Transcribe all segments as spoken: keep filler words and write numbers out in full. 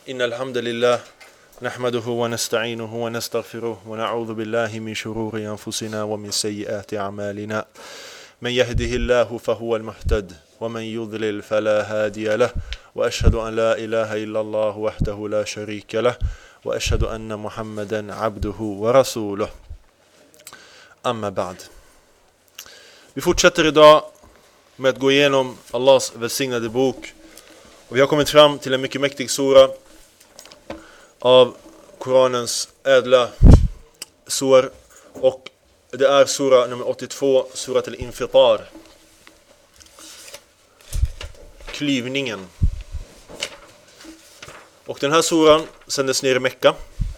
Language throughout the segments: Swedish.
إن الحمد لله نحمده ونستعينه ونستغفره ونعوذ بالله من شرور أنفسنا ومن سيئات أعمالنا من يهده الله فهو المهتد ومن يضلل فلا هادي له وأشهد أن لا إله إلا الله وحده لا شريك له وأشهد أن محمدا عبده ورسوله أما بعد. Vi fortsätter idag med att gå igenom Allahs välsignade bok. Och vi har kommit fram till en mycket mäktig sura av Koranens ädla sur. Och det är sura nummer åttiotvå, sura till Infitar. Klyvningen. Och den här suran sändes ner i Mekka.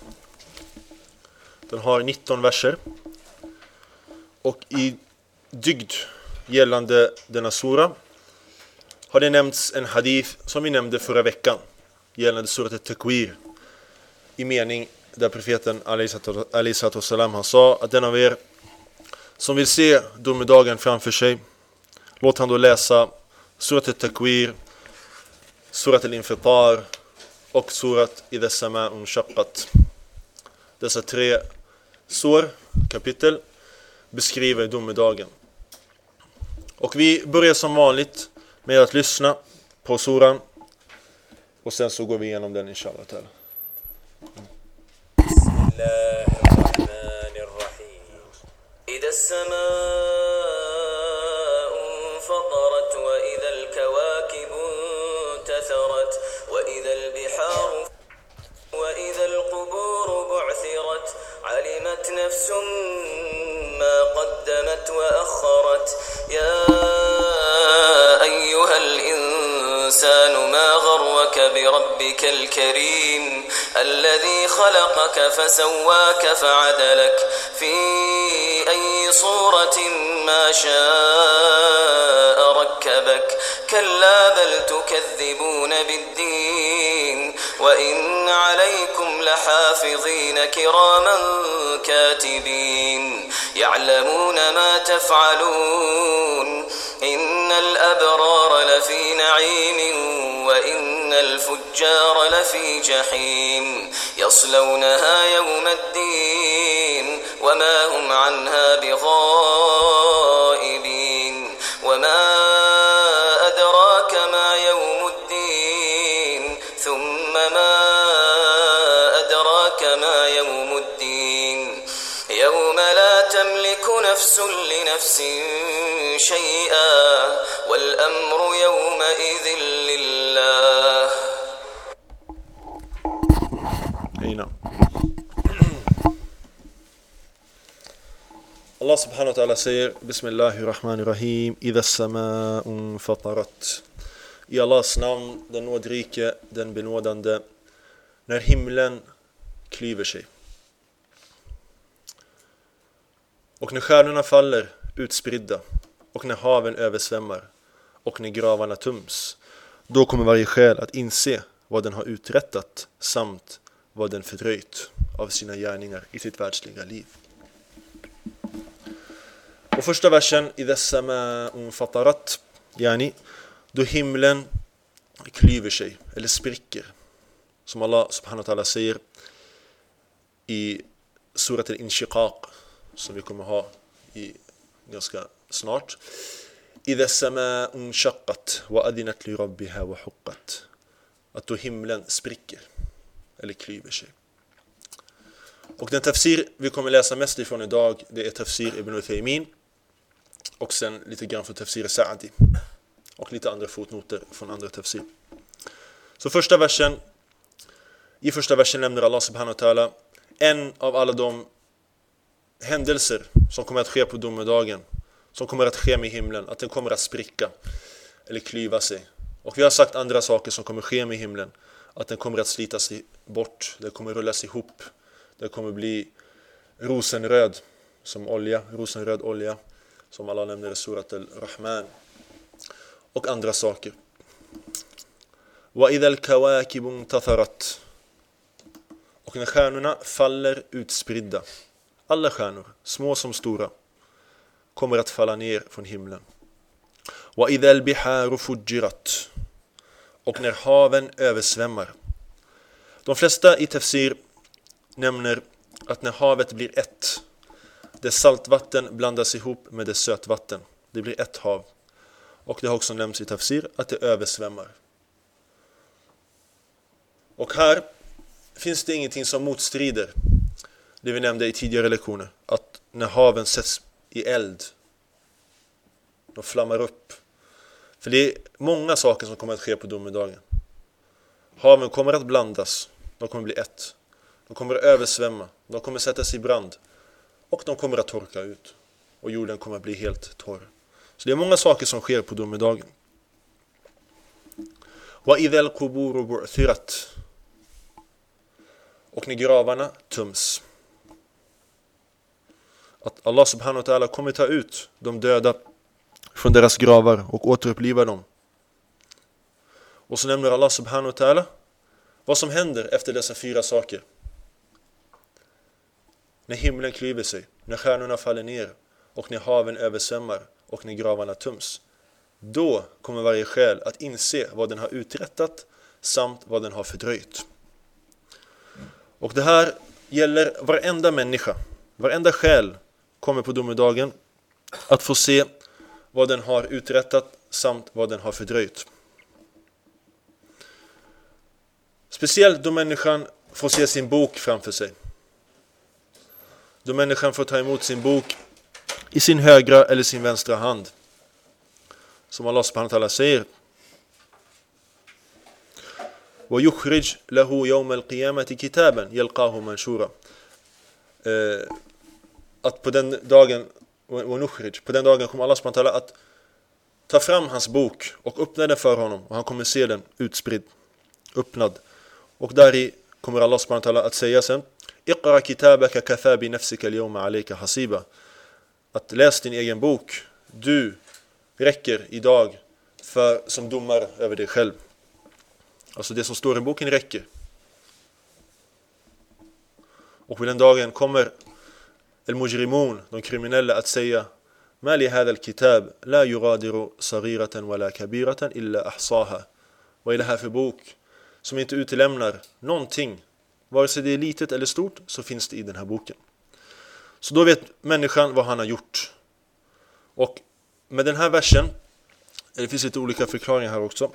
Den har nitton verser. Och i dygd gällande denna sura har det nämnts en hadith som vi nämnde förra veckan gällande surat al-Takwir, i mening där profeten alaihissalatu wassalam han sa att den av er som vill se domedagen framför sig, låt han då läsa surat al-Takwir, surat al-Infitar och surat idha sama'un shaqqat. Dessa tre sur, kapitel, beskriver domedagen. Och vi börjar som vanligt med att lyssna på suran och sen så går vi igenom den inshallah ta'ala. Bismillahirrahmanirrahim. Idha as-sama'u fatarat wa idha al-kawakibu tatharat wa idha al-biharu wa idha al-quburu bu'thirat alimat nafsum ma qaddamat wa akharat ya أيها الإنسان ما غرك بربك الكريم الذي خلقك فسواك فعدلك في أي صورة ما شاء ركبك كلا بل تكذبون بالدين وإن عليكم لحافظين كراما كاتبين يعلمون ما تفعلون إن الأبرار لفي نعيم وإن الفجار لفي جحيم يصلونها يوم الدين وما هم عنها بغائبين وما أدراك ما يوم الدين ثم ما أدراك ما يوم الدين يوم لا تملك نفس لنفس شيئا والأمر يومئذ لله. Hejna. Allah subhanahu wa ta'ala säger Bismillahirrahmanirrahim Idha as-sama'un fatarat. I Allahs namn, den nådrike, den benådande, när himlen klyver sig. Och när stjärnorna faller utspridda, och när haven översvämmar, och när gravarna töms, då kommer varje själ att inse vad den har uträttat samt vad den fördröjt av sina gärningar i sitt världsliga liv. Och första versen, Idha as-sama'un fatarat, yani, då himlen klyver sig eller spricker, som Allah subhanahu wa ta'ala säger i surat al-Inshiqaq, som vi kommer ha i ganska snart. Idha as-sama'un shaqqat wa adinat li rabbiha wa huqqat. Att då himlen spricker eller klyver sig. Och den tafsir vi kommer läsa mest ifrån idag, det är tafsir Ibn Uthaymin och sen lite grann från tafsir Sa'di och lite andra fotnoter från andra tafsir. Så första versen, i första versen nämner Allah subhanahu wa ta'ala en av alla de händelser som kommer att ske på domedagen, som kommer att ske med himlen, att den kommer att spricka eller klyva sig. Och vi har sagt andra saker som kommer ske med himlen, att den kommer att slitas bort, den kommer rullas ihop, det kommer bli rosenröd som olja, rosenröd olja, som Allah nämner i surat al-Rahman, och andra saker. Wa idha al-kawakibu tatharat. Och när stjärnorna faller utspridda, alla stjärnor, små som stora, kommer att falla ner från himlen. Wa idhal biharu fujirat. Och när haven översvämmar. De flesta i tafsir nämner att när havet blir ett, det saltvatten blandas ihop med det sötvatten. Det blir ett hav. Och det har också nämnts i tafsir att det översvämmar. Och här finns det ingenting som motstrider det vi nämnde i tidigare lektioner. Att när haven sätts i eld, de flammar upp. För det är många saker som kommer att ske på domedagen. Haven kommer att blandas. De kommer bli ett. De kommer att översvämma. De kommer att sättas i brand. Och de kommer att torka ut. Och jorden kommer att bli helt torr. Så det är många saker som sker på domedagen. وَإِذَا الْقُبُورُ بُعْثِرَتْ. Och när gravarna töms. Att Allah subhanahu wa ta'ala kommer ta ut de döda från deras gravar och återuppliva dem. Och så nämner Allah subhanahu wa ta'ala vad som händer efter dessa fyra saker. När himlen klyver sig, när stjärnorna faller ner och när haven översvämmar och när gravarna töms. Då kommer varje själ att inse vad den har uträttat samt vad den har fördröjt. Och det här gäller varenda människa. Varenda själ kommer på domedagen att få se vad den har uträttat samt vad den har fördröjt. Speciellt då människan får se sin bok framför sig. Då människan får ta emot sin bok i sin högra eller sin vänstra hand. Som Allah subhanahu wa ta'ala säger. وَيُخْرِجْ لَهُ يَوْمَ الْقِيَامَةِ كِتَابًا يَلْقَاهُ مَنْشُورًا. Att på den dagen på den dagen kommer Allah subhanahu wa ta'ala att ta fram hans bok och öppna den för honom. Och han kommer se den utspridd, öppnad. Och där i kommer Allah subhanahu wa ta'ala att säga sen: Iqra kitabaka kafa bi nafsika al-yawma alayka hasiba. Att läs din egen bok. Du räcker idag för som domare över dig själv. Alltså det som står i boken räcker. Och på den dagen kommer al-mujrimun, de kriminella, att säga: Ma li hadha al-kitab la yugadiru saghiratan wala kabiratan illa ahsaha. Vad är det här för bok som inte utelämnar någonting? Vare sig det är litet eller stort så finns det i den här boken. Så då vet människan vad han har gjort. Och med den här versen, det finns lite olika förklaringar här också.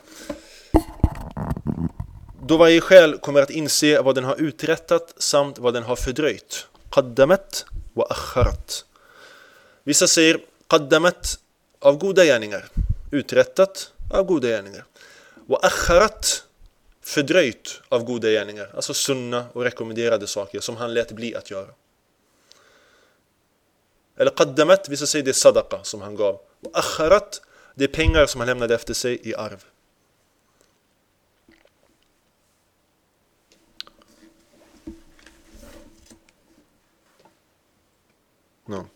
Då varje själ kommer att inse vad den har uträttat samt vad den har fördröjt. Qaddamat wa akharat. Vissa säger qaddamat av goda gärningar, uträttat av goda gärningar. Wa akharat, fördröjt av goda gärningar, alltså sunna och rekommenderade saker som han lät bli att göra. Eller qaddamat, vissa säger det är sadaqa som han gav. Wa akharat, det är pengar som han lämnade efter sig i arv. No.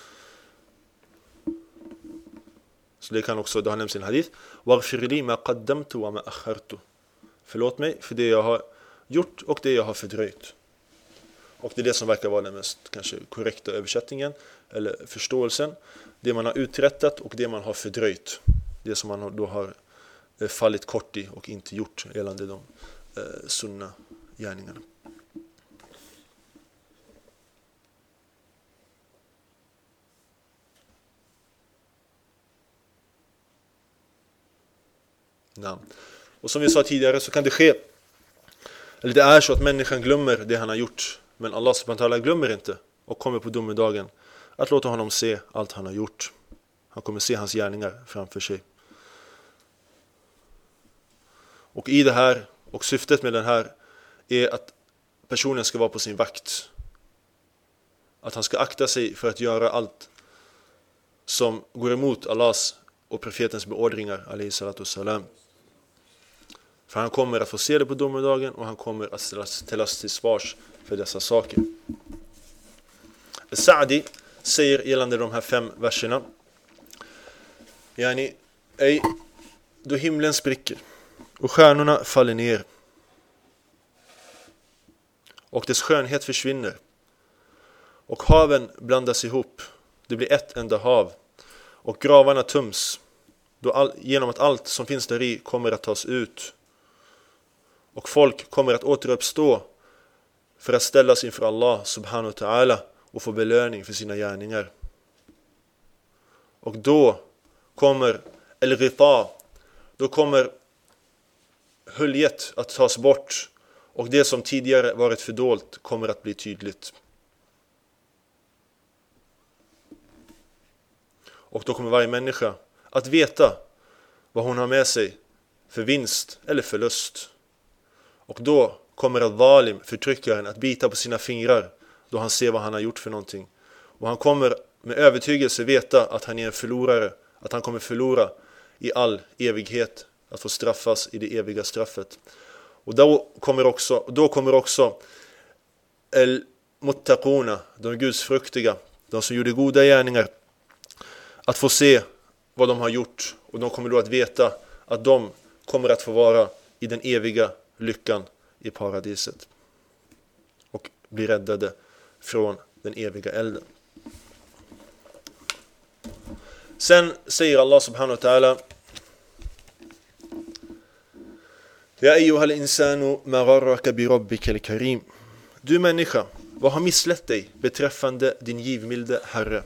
Så det kan också, det har nämnts i en hadith. Waghfir li ma qaddamtu wa ma akhartu. Förlåt mig för det jag har gjort och det jag har fördröjt. Och det är det som verkar vara den mest kanske korrekta översättningen eller förståelsen. Det man har uträttat och det man har fördröjt. Det som man då har fallit kort i och inte gjort gällande de eh, sunna gärningarna. Ja. Och som vi sa tidigare så kan det ske, eller det är så att människan glömmer det han har gjort, men Allah subhanahu wa ta'ala glömmer inte och kommer på domedagen att låta honom se allt han har gjort. Han kommer se hans gärningar framför sig. Och i det här, och syftet med den här, är att personen ska vara på sin vakt. Att han ska akta sig för att göra allt som går emot Allahs och profetens beordringar, alayhi salatu wassalam. För han kommer att få se det på domedagen och han kommer att ställas till svars för dessa saker. Sa'di säger gällande de här fem verserna: Yani, ej, då himlen spricker och stjärnorna faller ner och dess skönhet försvinner och haven blandas ihop, det blir ett enda hav och gravarna töms, då all, genom att allt som finns där i kommer att tas ut Och folk kommer att återuppstå för att ställas inför Allah subhanahu wa ta'ala och få belöning för sina gärningar. Och då kommer el-ghita, då kommer höljet att tas bort, och det som tidigare varit fördolt kommer att bli tydligt. Och då kommer varje människa att veta vad hon har med sig för vinst eller förlust. Och då kommer al-zalim, förtryckaren, att bita på sina fingrar då han ser vad han har gjort för någonting. Och han kommer med övertygelse veta att han är en förlorare, att han kommer förlora i all evighet, att få straffas i det eviga straffet. Och då kommer också, då kommer också el-muttaquna, de gudsfruktiga, de som gjorde goda gärningar, att få se vad de har gjort. Och de kommer då att veta att de kommer att få vara i den eviga lyckan i paradiset och bli räddade från den eviga elden. Sen säger Allah subhanahu wa ta'ala: Ja ayyuhal insanu ma gharraka bi rabbikal karim. Du människa, vad har misslett dig beträffande din givmilde Herre?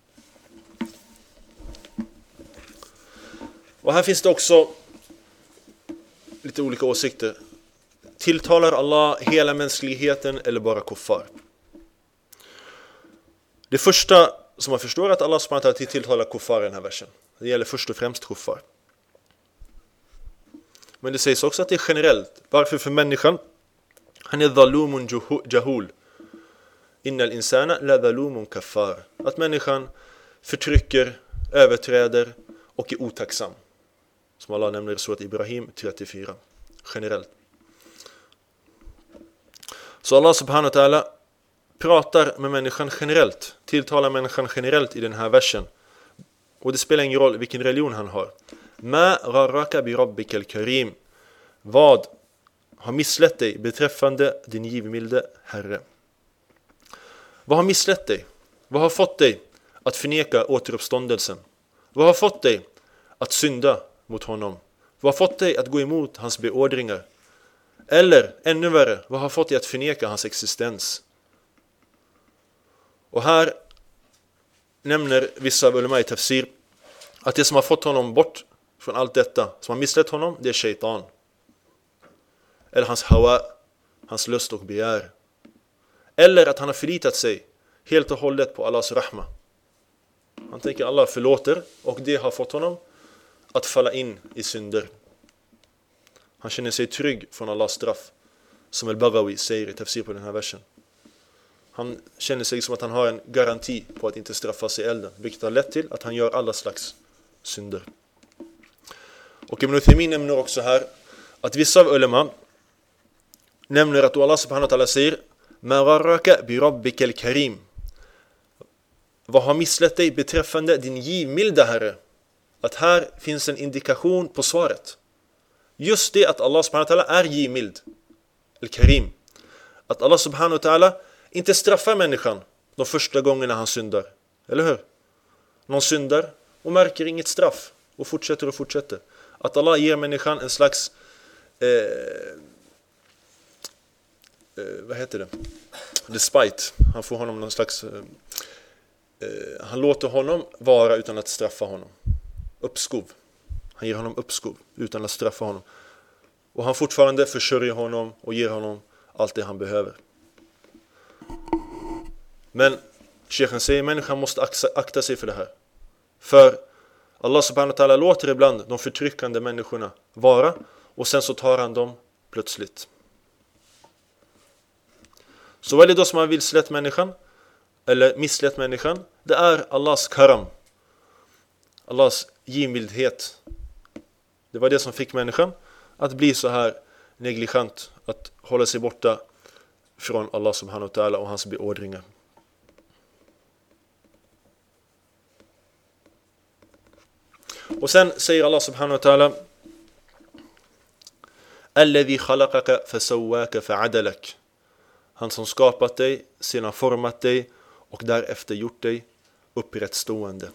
Och här finns det också lite olika åsikter. Tilltalar Allah hela mänskligheten eller bara kuffar? Det första som man förstår är att Allah subhanahu wa ta'ala tilltalar kuffar i den här versen. Det gäller först och främst kuffar. Men det sägs också att det är generellt. Varför? För människan, han är dhalumun jahul. Innal insana la dhalumun kaffar. Att människan förtrycker, överträder och är otacksam. Som Allah nämner i surat Ibrahim trettiofyra. Generellt. Så Allah subhanahu wa ta'ala pratar med människan generellt. Tilltalar människan generellt i den här versen. Och det spelar ingen roll vilken religion han har. Ma gharraka bi rabbikal karim. Vad har misslett dig beträffande din givmilde Herre? Vad har misslett dig? Vad har fått dig att förneka återuppståndelsen? Vad har fått dig att synda mot honom? Vad har fått dig att gå emot hans beordringar? Eller ännu värre, vad har fått dig att förneka hans existens? Och här nämner vissa ulema i tafsir att det som har fått honom bort från allt detta, som har misslett honom, det är shaitan. Eller hans hawa, hans lust och begär. Eller att han har förlitat sig helt och hållet på Allahs rahma. Han tänker Allah förlåter, och det har fått honom att falla in i synder. Han känner sig trygg från Allahs straff, som al-Baghawi säger i tafsir på den här versen. Han känner sig som att han har en garanti på att inte straffas i elden, vilket har lett till att han gör alla slags synder. Och Ibn Uthaymin nämner också här att vissa av ulema nämner att Allah subhanahu wa ta'ala säger: Ma gharraka bi rabbikal karim. Vad har misslett dig beträffande din givmilda Herre? Att här finns en indikation på svaret. Just det att Allah subhanahu wa ta'ala är givmild, al-karim. Att Allah subhanahu wa ta'ala inte straffar människan de första gångerna han syndar. Eller hur? Någon syndar och märker inget straff och fortsätter och fortsätter. Att Allah ger människan en slags eh, eh, vad heter det? Despite. Han får honom någon slags eh, eh, han låter honom vara utan att straffa honom. Uppskov. Han ger honom uppskov utan att straffa honom. Och han fortfarande försörjer honom och ger honom allt det han behöver. Men Sheikhen säger att människan måste akta sig för det här. För Allah subhanahu wa ta'ala låter ibland de förtryckande människorna vara, och sen så tar han dem plötsligt. Så vad är det då som har vilselett människan? Eller misslett människan? Det är Allahs karam. Allahs givmildhet. Det var det som fick människan att bli så här negligent, att hålla sig borta från Allah subhanahu wa ta'ala och hans beordringar. Och sen säger Allah subhanahu wa ta'ala: Alladhi khalaqaka fasawwaka fa'adalak. Han som skapat dig, sedan format dig och därefter gjort dig upprättstående.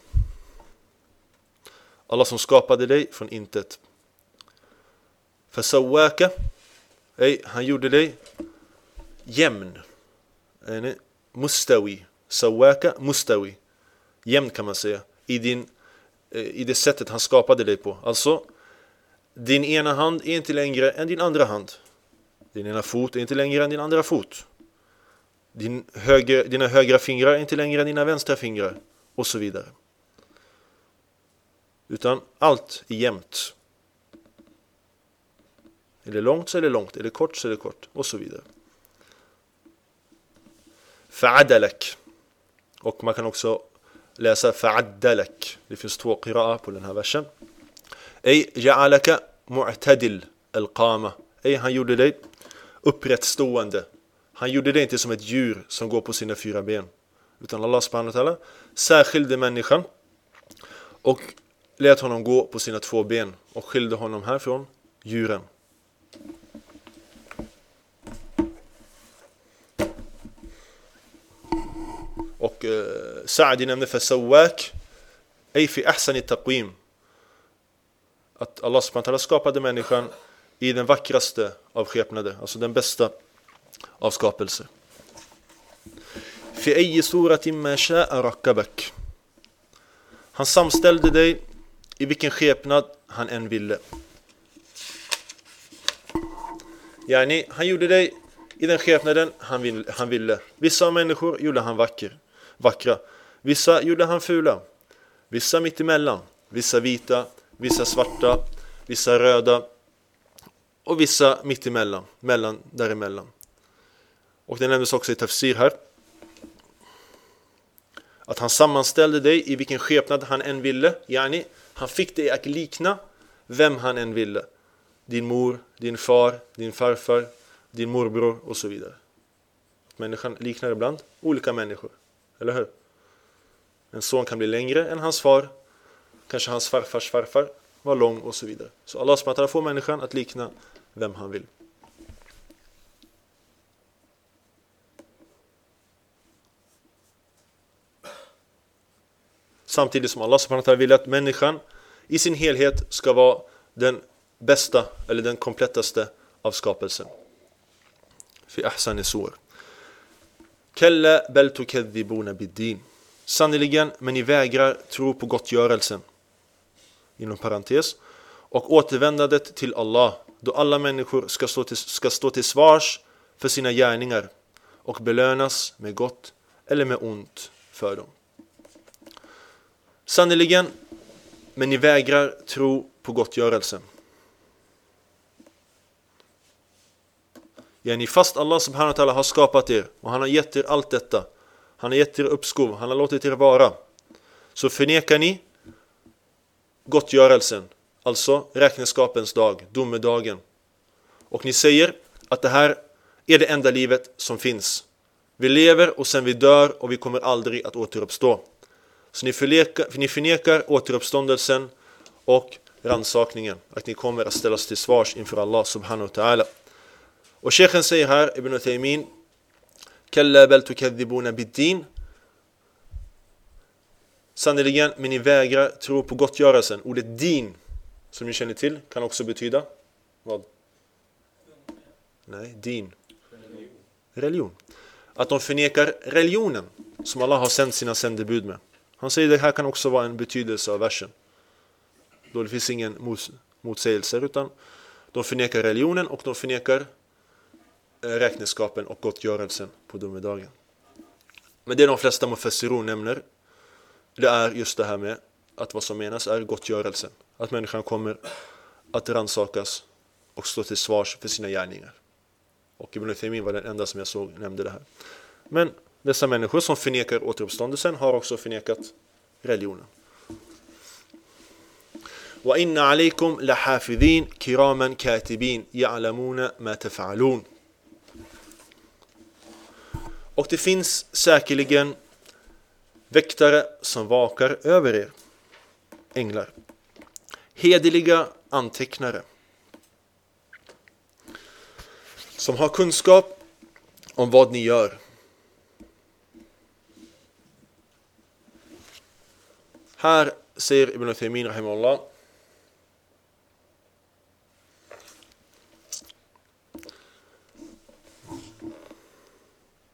Allah som skapade dig från intet. Fasawwaka, Ej, han gjorde dig jämn. Mustawi. Sawaka mustawi. Jämn kan man säga. I, din, I det sättet han skapade dig på. Alltså, din ena hand är inte längre än din andra hand. Din ena fot är inte längre än din andra fot. Din höger, dina högra fingrar är inte längre än dina vänstra fingrar. Och så vidare. Utan allt är jämnt. Är det långt så är det långt. Är det kort så är det kort. Och så vidare. Fa'adalak. Och man kan också läsa fa'adalak. Det finns två qira'a på den här versen. Ej ja'alaka mu'tadil al-qama. Ej, han gjorde dig upprättstående. Han gjorde dig inte som ett djur som går på sina fyra ben. Utan Allah subhanahu wa ta'ala särskilde människan och lät honom gå på sina två ben och skilde honom härifrån djuren. Och eh, Sa'di nämnde för sawak ej fi ahsani taqwim. Att Allah subhanahu wa ta'ala skapade människan i den vackraste av skepnader, alltså den bästa av skapelser. Fi ayyi suratin ma sha'a rakkabak. Han samställde dig i vilken skepnad han än ville. Yani, han gjorde dig i den skepnaden han, vill, han ville. Vissa människor gjorde han vacker, vackra. Vissa gjorde han fula. Vissa mitt emellan. Vissa vita, vissa svarta, vissa röda. Och vissa mitt emellan, mellan, däremellan. Och det nämndes också i tafsir här. Att han sammanställde dig i vilken skepnad han än ville. Yani, han fick dig att likna vem han än ville. Din mor, din far, din farfar, din morbror och så vidare. Människan liknar ibland olika människor. Eller hur? En son kan bli längre än hans far. Kanske hans farfars farfar var lång och så vidare. Så Allah subhanahu wa ta'ala får människan att likna vem han vill. Samtidigt som Allah subhanahu wa ta'ala vill att människan i sin helhet ska vara den bästa eller den komplettaste av skapelsen. Fi ahsani sur. Kalla bal tukadhibuna bid-din. Sannoliken, men ni vägrar tro på gottgörelsen. Inom parentes. Och återvändandet till Allah, då alla människor ska stå till, ska stå till svars för sina gärningar och belönas med gott eller med ont för dem. Sannoliken, men ni vägrar tro på gottgörelsen. Yani fast Allah subhanahu wa ta'ala har skapat er och han har gett er allt detta. Han har gett er uppskov, han har låtit er vara. Så förnekar ni gottgörelsen, alltså räkenskapens dag, domedagen. Och ni säger att det här är det enda livet som finns. Vi lever och sen vi dör och vi kommer aldrig att återuppstå. Så ni förnekar, ni förnekar återuppståndelsen och rannsakningen. Att ni kommer att ställas till svars inför Allah subhanahu wa ta'ala. Och Sheikhen säger här, Ibn Uthaymin, Kalla bal tukadhibuna bid-din. Sannoliken, men ni vägrar tro på gottgörelsen. Ordet din, som ni känner till, kan också betyda vad? Nej, din. Religion. Religion. Att de förnekar religionen som Allah har sänt sina sändebud med. Han säger att det här kan också vara en betydelse av versen. Då det finns ingen mot, motsägelser, utan de förnekar religionen och de förnekar räkenskapen och gottgörelsen på domedagen. Men det de flesta mufassirun nämner, det är just det här med att vad som menas är gottgörelsen. Att människan kommer att rannsakas och stå till svars för sina gärningar. Och Ibn Uthaymin var den enda som jag såg nämnde det här. Men dessa människor som förnekar återuppståndelsen har också förnekat religionen. Wa inna alaykum lahafidhin kiraman katibin ya'lamuna ma taf'alun. Och det finns säkerligen väktare som vakar över er, änglar. Hederliga antecknare som har kunskap om vad ni gör. Här säger Ibn Uthaymin rahimahullah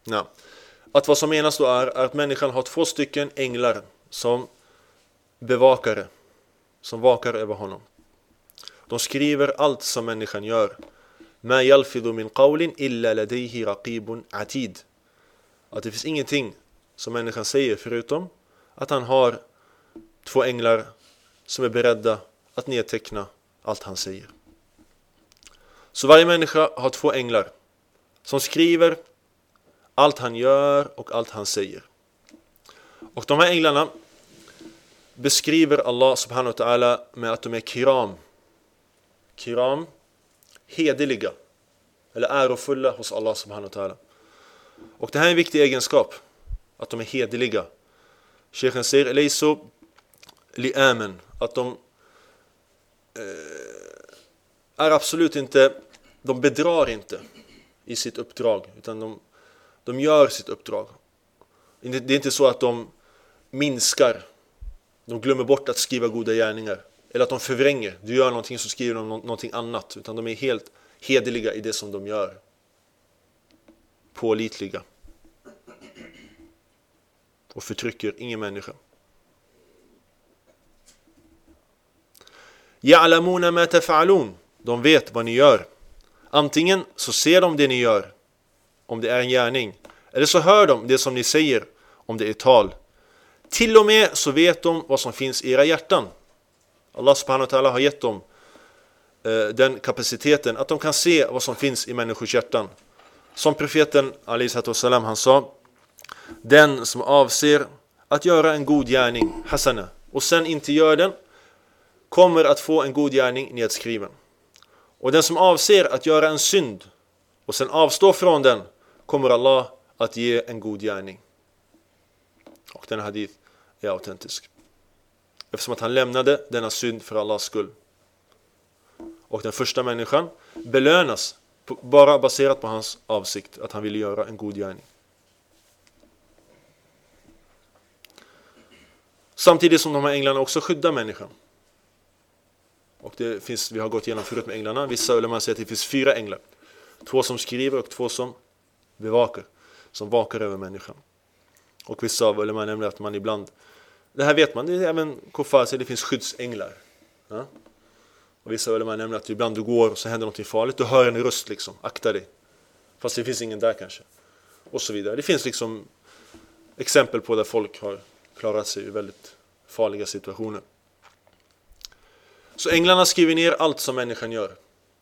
Ja. Att vad som menas då är, är att människan har två stycken änglar som bevakare, som vakar över honom. De skriver allt som människan gör. Ma yalfidhu min qawlin illa ladayhi raqibun atid. Att det finns ingenting som människan säger förutom att han har två änglar som är beredda att nedteckna allt han säger. Så varje människa har två änglar som skriver allt han gör och allt han säger. Och de här änglarna beskriver Allah subhanahu wa ta'ala med att de är kiram. Kiram, hederliga eller ärofulla hos Allah subhanahu wa ta'ala. Och det här är en viktig egenskap, att de är hederliga. Sheikhen säger laysu li'aman, att de eh, är absolut inte, de bedrar inte i sitt uppdrag, utan de, de gör sitt uppdrag. Det är inte så att de minskar, de glömmer bort att skriva goda gärningar, eller att de förvränger, du gör någonting så skriver de någonting annat, utan de är helt hederliga i det som de gör. Pålitliga. Och förtrycker ingen människa. Ya'lamuna ma taf'alun. De vet vad ni gör. Antingen så ser de det ni gör, om det är en gärning, eller så hör de det som ni säger, om det är tal. Till och med så vet de vad som finns i era hjärtan. Allah subhanahu wa ta'ala har gett dem eh, den kapaciteten att de kan se vad som finns i människors hjärtan. Som profeten alayhi salam, han sa: den som avser att göra en god gärning, hasana, och sen inte gör den, kommer att få en god gärning nedskriven. Och den som avser att göra en synd och sen avstå från den, kommer Allah att ge en god gärning. Och den hadith är autentisk, eftersom att han lämnade denna synd för Allahs skull. Och den första människan belönas bara baserat på hans avsikt, att han ville göra en god gärning. Samtidigt som de här änglarna också skyddar människan. Och det finns, vi har gått igenom förut med änglarna. Vissa ulema säger att det finns fyra änglar. Två som skriver och två som bevakar, som vakar över människan. Och vissa av ulema nämner att man ibland, det här vet man, det är även kuffar, så det finns skyddsänglar. Ja? Och vissa ulema nämner att ibland du går och så händer något farligt, du hör en röst liksom, akta dig. Fast det finns ingen där kanske. Och så vidare. Det finns liksom exempel på där folk har klarat sig i väldigt farliga situationer. Så änglarna skriver ner allt som människan gör.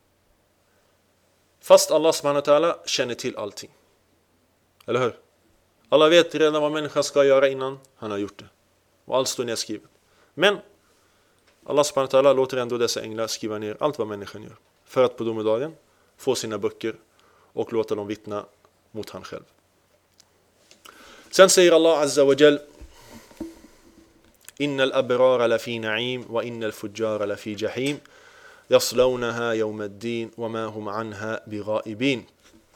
Fast Allah subhanahu wa ta'ala känner till allting. Eller hur? Allah vet redan vad människan ska göra innan han har gjort det. Och allt står nedskrivet. Men Allah subhanahu wa ta'ala låter ändå dessa änglar skriva ner allt vad människan gör. För att på domedagen få sina böcker och låta dem vittna mot han själv. Sen säger Allah azza wa jal: Innal abrara la fi na'im wa innal fujjara la fi jahim yaslawnaha yawma ad-din wa ma hum anha bighaibin.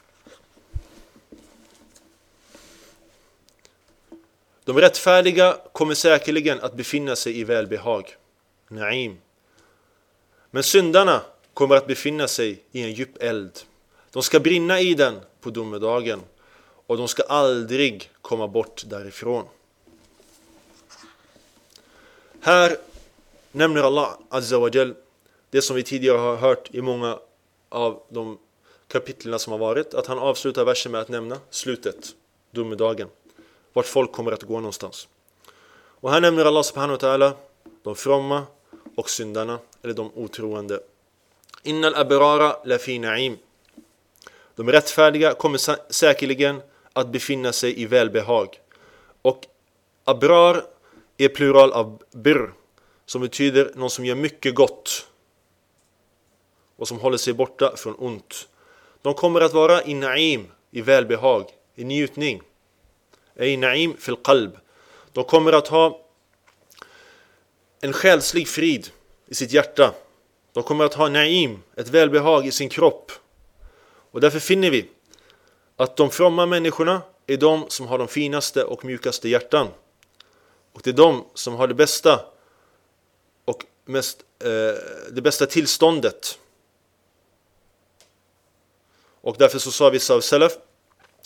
De rättfärdiga kommer säkerligen att befinna sig i välbehag, na'im. Men syndarna kommer att befinna sig i en djup eld. De ska brinna i den på domedagen och de ska aldrig komma bort därifrån. Här nämner Allah azza wa jal det som vi tidigare har hört i många av de kapitlerna som har varit, att han avslutar versen med att nämna slutet, domedagen, vart folk kommer att gå någonstans. Och här nämner Allah subhanahu wa ta'ala de fromma och syndarna, eller de otroende. Innal abrara la fi na'im. De rättfärdiga kommer säkerligen att befinna sig i välbehag. Och abrar är plural av birr, som betyder någon som gör mycket gott och som håller sig borta från ont. De kommer att vara i na'im, i välbehag, i njutning. I na'im fil qalb. De kommer att ha en själslig frid i sitt hjärta. De kommer att ha na'im, ett välbehag i sin kropp. Och därför finner vi att de fromma människorna är de som har de finaste och mjukaste hjärtan. Och det är de som har det bästa och mest, eh, det bästa tillståndet. Och därför så sa vissa av salaf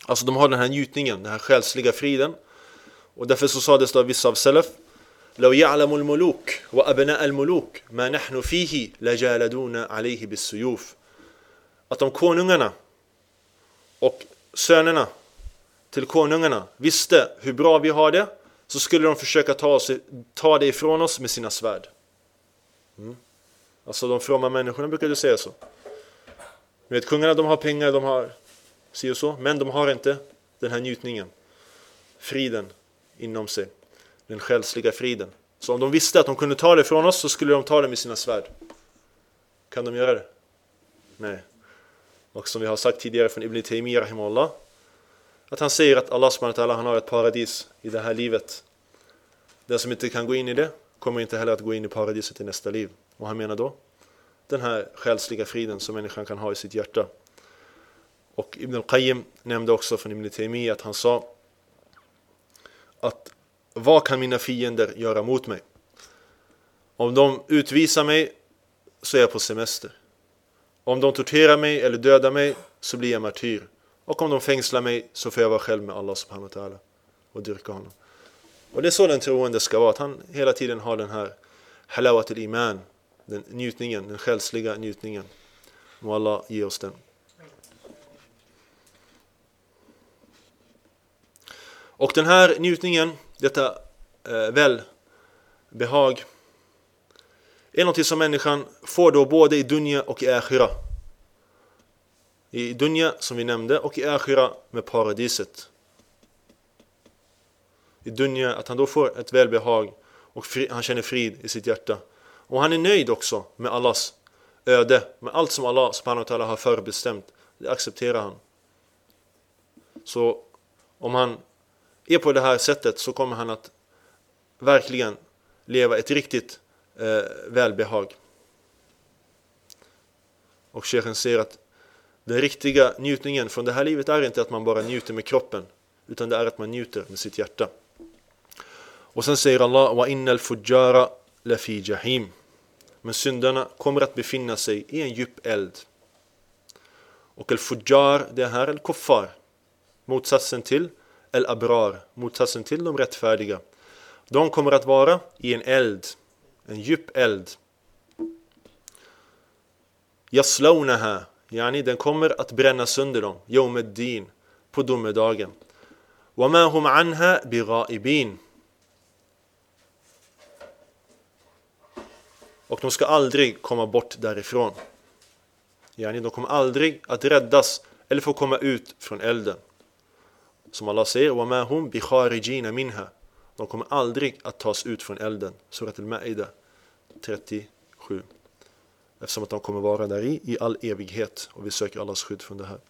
Alltså de har den här njutningen, den här själsliga friden. Och därför så sa det av vissa av salaf: لو يعلم الملوك وأبناء الملوك ما نحن فيه لجالدون عليه بالسيوف. Att om konungarna och sönerna till konungarna visste hur bra vi har det, så skulle de försöka ta, oss, ta det ifrån oss med sina svärd. Mm. Alltså de fromma människorna brukar du säga så. Du vet, kungarna, de har pengar, de har si och så, men de har inte den här njutningen, friden inom sig, den själsliga friden. Så om de visste att de kunde ta det från oss, så skulle de ta det med sina svärd. Kan de göra det? Nej. Och som vi har sagt tidigare från Ibn Taymiyyah rahimahullah, att han säger att Allah subhanahu wa ta'ala, han har ett paradis i det här livet. Den som inte kan gå in i det kommer inte heller att gå in i paradiset i nästa liv. Och han menar då den här själsliga friden som människan kan ha i sitt hjärta. Och Ibn al-Qayyim nämnde också från Ibn Taymiyyah att han sa att vad kan mina fiender göra mot mig? Om de utvisar mig så är jag på semester. Om de torterar mig eller dödar mig så blir jag martyr. Och om de fängslar mig så får jag vara själv med Allah subhanahu wa ta'ala och dyrka honom. Och det är så den troende ska vara, att han hela tiden har den här halawat al-iman, den njutningen, den själsliga njutningen. Må Allah ge oss den. Och den här njutningen, detta eh, välbehag, är något som människan får då både i dunya och i akhira. I dunya som vi nämnde, och i akhira med paradiset. I dunya att han då får ett välbehag och fri, han känner frid i sitt hjärta. Och han är nöjd också med Allahs öde, med allt som Allah subhanahu wa ta'ala har förbestämt. Det accepterar han. Så om han är på det här sättet, så kommer han att verkligen leva ett riktigt eh, välbehag. Och Sheikhen säger att den riktiga njutningen från det här livet är inte att man bara njuter med kroppen, utan det är att man njuter med sitt hjärta. Och sen säger Allah: wa innal fujjara la fi jahim. Men syndarna kommer att befinna sig i en djup eld. Och al-fujjar, det här är al-kuffar, motsatsen till al-abrar, motsatsen till de rättfärdiga. De kommer att vara i en eld, en djup eld. Yaslawnaha, yani den kommer att bränna sönder dem, yawmuddin, på domedagen. Wa ma hum anha bighaibin. Och de ska aldrig komma bort därifrån. Yani de kommer aldrig att räddas eller få komma ut från elden. Som Allah säger: wa ma hum bikharijina minha. De kommer aldrig att tas ut från elden. Surat al-Ma'idah trettiosju. Eftersom att de kommer vara där i, i all evighet. Och vi söker Allahs skydd från det här.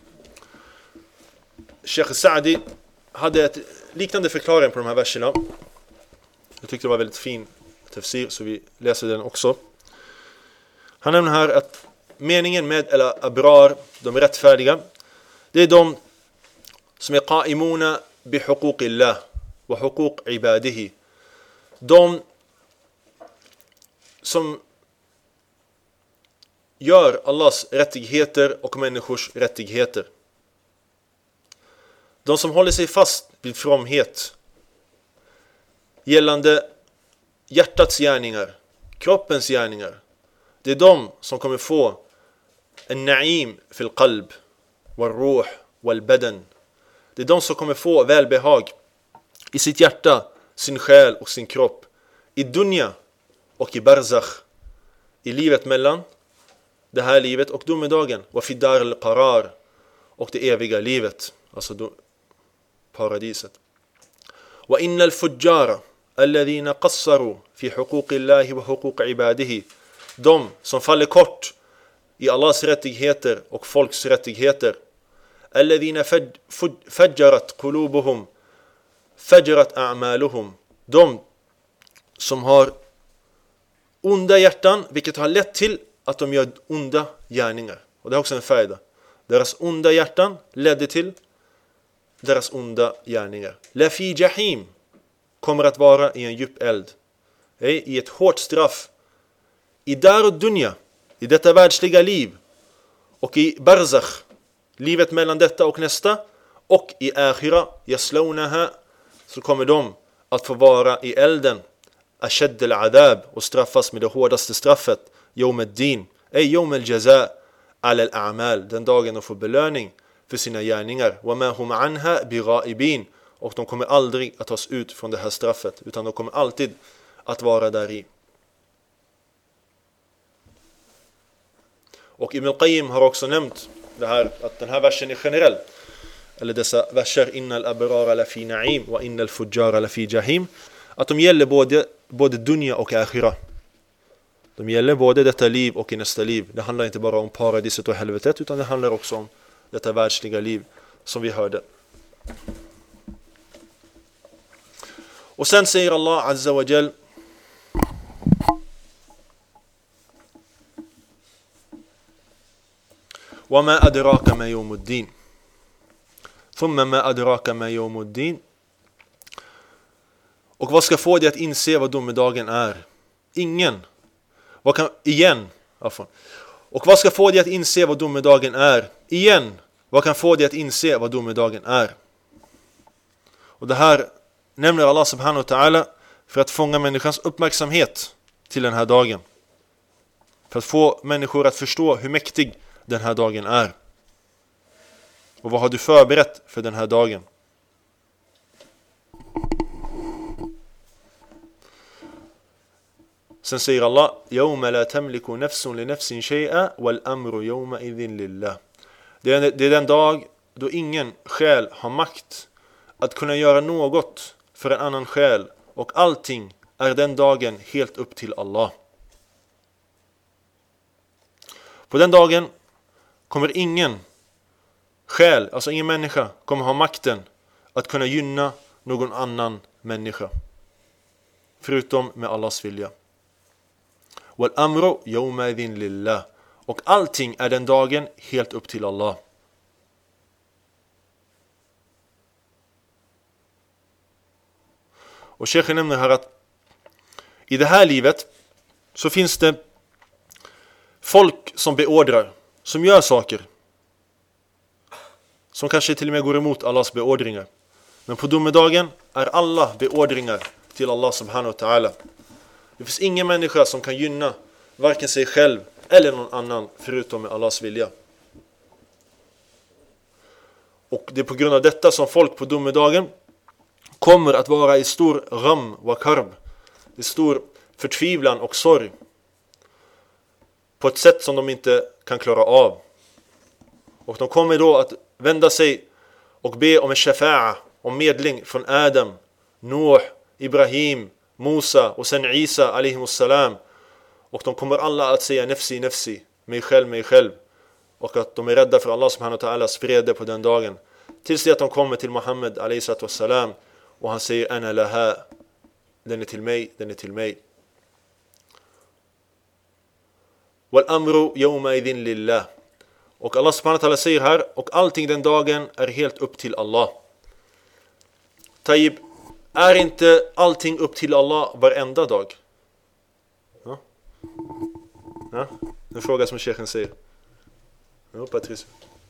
Sheikh Sa'di hade ett liknande förklaring på de här verserna. Jag tyckte det var väldigt fin tafsir, så vi läser den också. Han nämner här att meningen med eller abrar, de rättfärdiga, det är de som är qaimuna bi huquqillah wa huquq ibadihi. De som gör Allahs rättigheter och människors rättigheter. De som håller sig fast vid fromhet gällande hjärtats gärningar, kroppens gärningar. Det är de som kommer få en na'im fil qalb wal ruh wal badan. Det är de som kommer få välbehag i sitt hjärta, sin själ och sin kropp, i dunya och i barzakh, i livet mellan det här livet och domedagen, wa fi dar al-qarar, och det eviga livet, alltså do, paradiset. Wa innal fujjara alladhina qassaru fi huquqillahi wa huquq ibadihi. De som faller kort i Allahs rättigheter och folks rättigheter. Alladhina fajjarat qulubuhum fajjarat a'maluhum. De som har onda hjärtan, vilket har lett till att de gör onda gärningar. Och det är också en färda. Deras onda hjärtan ledde till deras onda gärningar. La fi jahim, kommer att vara i en djup eld. I ett hårt straff. I dar och dunya, i detta världsliga liv. Och i barzakh, livet mellan detta och nästa. Och i akhira, yaslawnaha, så kommer de att få vara i elden, ashadd al-adab, och straffas med det hårdaste straffet, yawm ad-din, ay yawm al-jaza ala al-a'mal, den dagen de får belöning för sina gärningar, wa ma hum anha bighaibin, och de kommer aldrig att tas ut från det här straffet, utan de kommer alltid att vara där i. Och Ibn al-Qayyim har också nämnt det här, att den här versen är generell, eller dessa verser, innal abrara la fi na'im wa innal fujjara la fi jahim, att de gäller både, både dunya och akhira. De gäller både detta liv och i nästa liv. Det handlar inte bara om paradiset och helvetet, utan det handlar också om detta världsliga liv som vi hörde. Och sen säger Allah Azza wa Jal: وَمَا أَدْرَاكَ مَا يَوْمُ الدِّينِ ثُمَّ مَا أَدْرَاكَ مَا يَوْمُ الدِّينِ. Och vad ska få dig att inse vad domedagen är? Ingen. Vad kan, igen. Och vad ska få dig att inse vad domedagen är? Igen. Vad kan få dig att inse vad domedagen är? Och det här nämner Allah subhanahu wa ta'ala för att fånga människans uppmärksamhet till den här dagen. För att få människor att förstå hur mäktig den här dagen är. Och vad har du förberett för den här dagen? Sen säger Allah: يَوْمَ لَا تَمْلِكُ نَفْسٌ لِنَفْسٍ شَيْئًا وَالْأَمْرُ يَوْمَئِذٍ لِلَّهِ. Det är, det är den dag då ingen själ har makt att kunna göra något för en annan själ, och allting är den dagen helt upp till Allah. På den dagen kommer ingen själ, alltså ingen människa, kommer ha makten att kunna gynna någon annan människa förutom med Allahs vilja. Wal amru yawma idhin lillah, och allting är den dagen helt upp till Allah. Och Sheikhen nämner här att i det här livet så finns det folk som beordrar, som gör saker som kanske till och med går emot Allahs beordringar. Men på domedagen är alla beordringar till Allah subhanahu wa ta'ala. Det finns ingen människa som kan gynna varken sig själv eller någon annan förutom med Allahs vilja. Och det är på grund av detta som folk på domedagen kommer att vara i stor ram wa karb, i stor förtvivlan och sorg, på ett sätt som de inte kan klara av. Och de kommer då att vända sig och be om en shafa'a, om medling från Adam, Nuh, Ibrahim, Musa och sen Isa alaihimussalam. Och de kommer alla att säga nefsi, nefsi, mig själv, mig själv. Och att de är rädda för Allah subhanahu wa ta'alas vrede på den dagen. Tills det att de kommer till Muhammed alaihissalam och han säger ana laha, den är till mig, den är till mig. Wal amru yawma idhin lillah. Och Allah subhanahu wa ta'ala säger här, och allting den dagen är helt upp till Allah. Tayyib, är inte allting upp till Allah varenda dag? Ja? Ja? En fråga som Sheikhen säger. Ja, Patrice.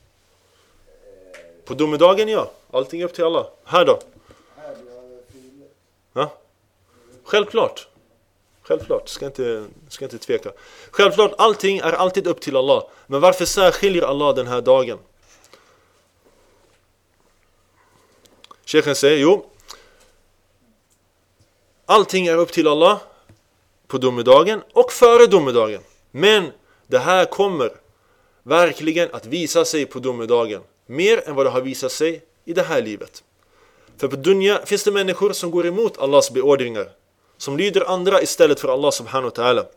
På domedagen, ja. Allting är upp till Allah. Här då? Ja? Självklart. Självklart. Ska inte, ska inte tveka. Självklart, allting är alltid upp till Allah. Men varför särskiljer Allah den här dagen? Sheikhen säger, jo. Allting är upp till Allah på domedagen och före domedagen. Men det här kommer verkligen att visa sig på domedagen. Mer än vad det har visat sig i det här livet. För på dunya finns det människor som går emot Allahs beordringar. Som lyder andra istället för Allah subhanahu wa ta'ala.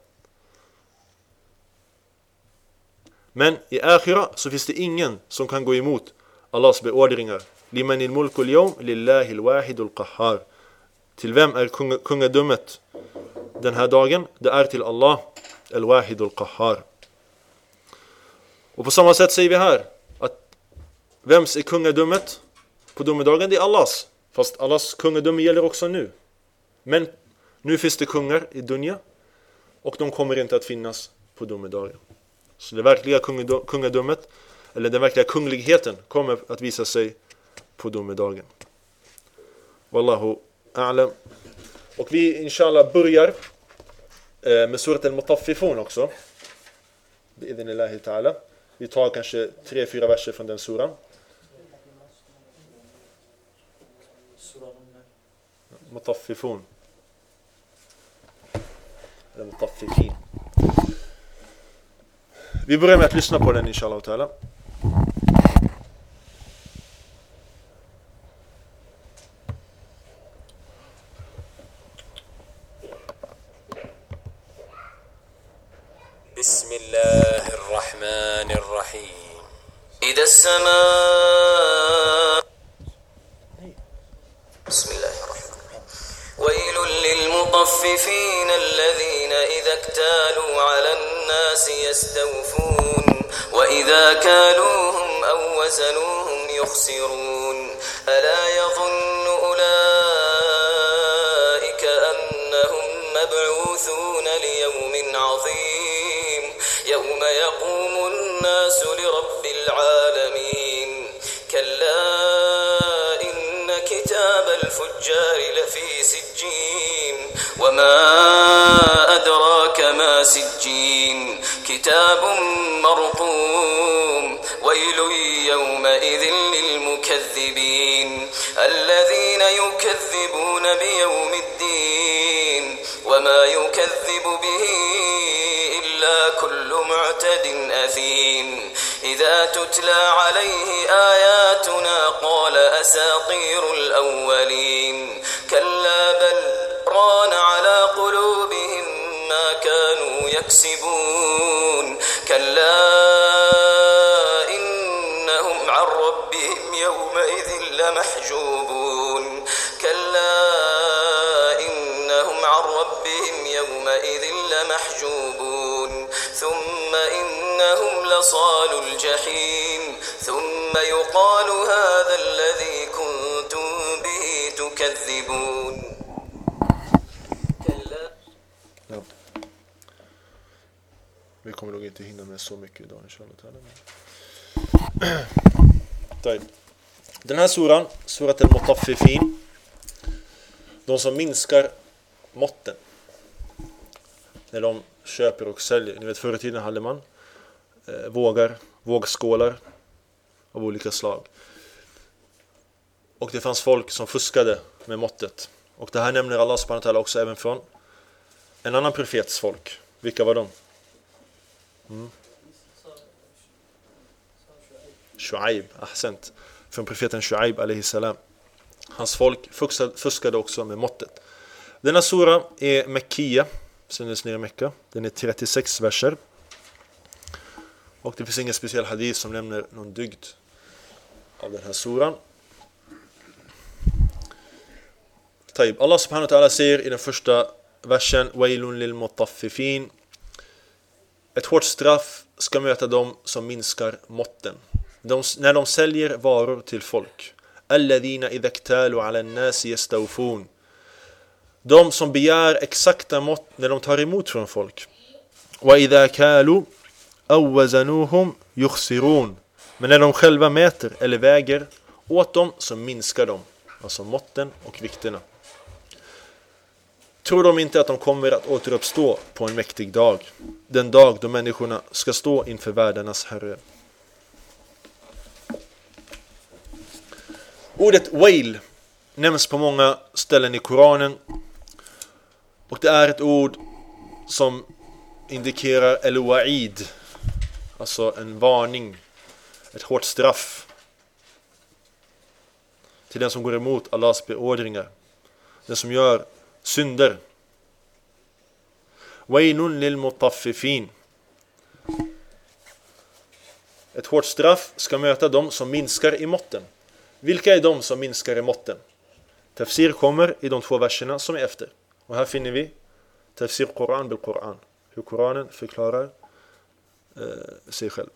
Men i akhira så finns det ingen som kan gå emot Allahs beordringar. Limanil mulkul yawm lillahil wahidul qahhar. Till vem är kung- kungadömet den här dagen? Det är till Allah, al-wahidul qahhar. Och på samma sätt säger vi här att vems är kungadömet på domedagen? Det är Allahs. Fast Allahs kungadöme gäller också nu. Men nu finns det kungar i dunya och de kommer inte att finnas på domedagen. Så det verkliga kungadömet, eller den verkliga kungligheten, kommer att visa sig på domedagen. Wallahu a'lam. Och vi inshallah börjar eh, med surat al-Mutaffifun också. Bi'idhnillahi ta'ala. Vi tar kanske tre, fyra verser från den suran. Mutaffifun. Eller Mutaffifin. Vi börjar med att lyssna på den inshallah ta'ala. بسم الله الرحمن الرحيم إذا السماء بسم الله الرحمن الرحيم ويل للمطففين الذين إذا اكتالوا على الناس يستوفون وإذا كالوهم أو وزنوهم يخسرون ألا يظن أولئك أنهم مبعوثون ليوم عظيم يوم يقوم الناس لرب العالمين كلا إن كتاب الفجار لفي سجين وما أدراك ما سجين كتاب مرقوم ويل يومئذ للمكذبين الذين يكذبون بيوم الدين وما يكذب به إلا كل معتد أثيم إذا تتلى عليه آياتنا قال أساطير الأولين كلا بل ران على قلوبهم ما كانوا يكسبون كلا إنهم عن ربهم يومئذ لمحجوبون كلا إنهم عن ربهم يومئذ لمحجوبون ثم إنهم لصال الجحيم ثم يقال هذا الذي كنتم به تكذبون كلا Vi kommer nog inte hinna med så mycket idag inshallah. Den här suran, surat al-Mutaffifin, de som minskar måtten när de köper och säljer. Ni vet, förr i tiden hade man eh, vågar, vågskålar av olika slag. Och det fanns folk som fuskade med måttet. Och det här nämner Allah subhanahu wa ta'ala också även från en annan profets folk. Vilka var de? Mm. Shu'aib, ahsant. Från profeten Shu'aib alayhi salam. Hans folk fuskade också med måttet. Denna sura är Mekkia, syntes ner i Mekka. Den är trettiosex verser. Och det finns ingen speciell hadith som nämner någon dygd av den här suran. Taib. Allah subhanahu wa ta'ala säger i den första versen: Wailun lil mutaffifin. Ett hårt straff ska möta dem som minskar måtten. De, när de säljer varor till folk. Alladhina idha iktalu ala an-nasi yastawfun. De som begär exakta mått när de tar emot från folk. Wa idha kalu aw wazanuhum yukhsirun. Men när de själva mäter eller väger åt dem så minskar de, alltså måtten och vikterna. Tror de inte att de kommer att återuppstå på en mäktig dag, den dag då människorna ska stå inför världarnas herre. Ordet wail nämns på många ställen i Koranen, och det är ett ord som indikerar el-wa'id, alltså en varning, ett hårt straff till den som går emot Allahs beordringar, den som gör synder. Wailun lil mutaffifin. Ett hårt straff ska möta dem som minskar i måtten. Vilka är de som minskar i måtten? Tafsir kommer i de två verserna som är efter. Och här finner vi tafsir Koran bil Koran. Hur Koranen förklarar eh, sig själv.